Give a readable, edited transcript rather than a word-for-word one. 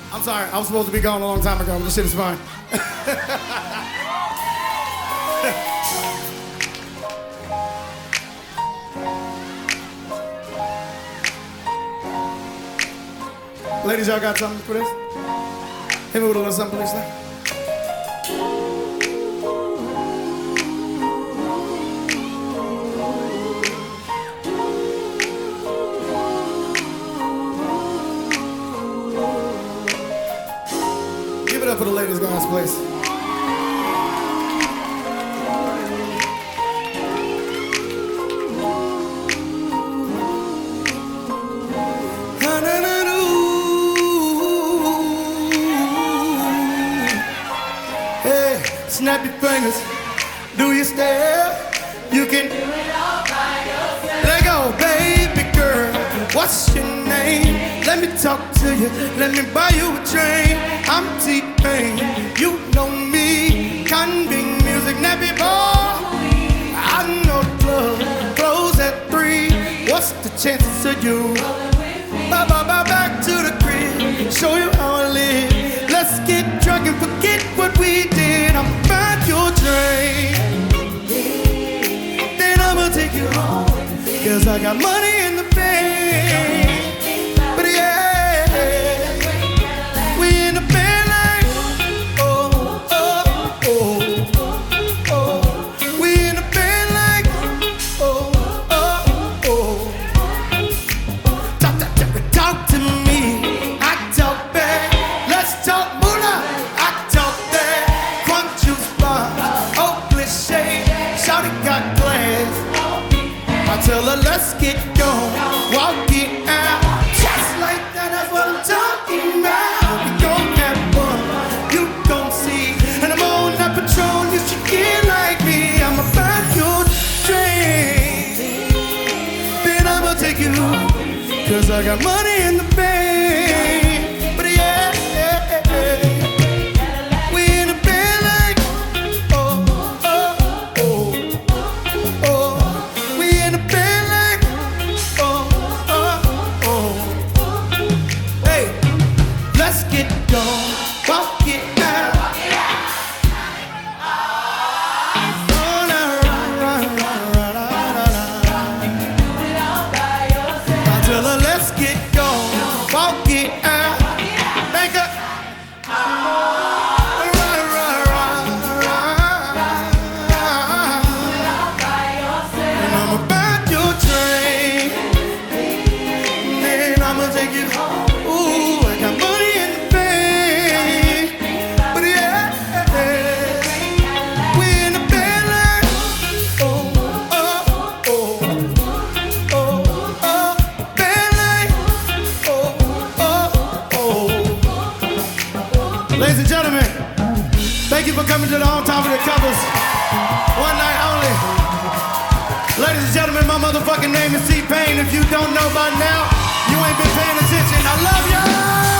I'm sorry, I was supposed to be gone a long time ago, but this shit is fine. Ladies, y'all got something for this? Hit me with a little something, please. Give it up for the ladies, guys, please. Hey, snap your fingers, do your step. You can do it all by yourself. Let go, baby girl. What's your name? Let me talk to you. Let me buy you a drink. I'm T-Pain. You know me. Conving music, nappy boy. I know the club close at 3. What's the chances of you? Bye, back to the crib. Show you how I live. Let's get drunk and forget what we did. I'm back your drink. Then I'ma take you home. Cause I got money in the bank. But yeah, we in the bed like, oh, oh, oh, oh. We in the bed like, oh, oh, oh. Talk to me, I talk back. Let's talk moolah, I talk that. Crunk juice bar, Oakley shade. Shawty got glass. I tell her let's get going, walk it out. Just like that, that's what I'm talking about. We gon' have fun, you gon' see. And I'm on that patrol, you should get like me. I'ma buy your drink, then I'ma take you home. Cause I got money in the bank. But yeah, we in the bed like, oh, oh, oh, oh. We in the bed like, oh, oh, oh. Hey, let's get going, walk it out. Oh, na, ra, ra, ra, ra, ra, ra, ra. I tell her let's get going, walk it out. Make up. And I'm about your drink. Then I'ma take you home. Ooh, I got money in the bank. But yeah, we in the bed like, oh, oh, oh, oh, oh, bed like, oh, oh, oh. Ladies and gentlemen, thank you for coming to the On Top of the Covers. One night only. Ladies and gentlemen, my motherfucking name is T-Pain. If you don't know by now, you ain't been paying attention. I love y'all.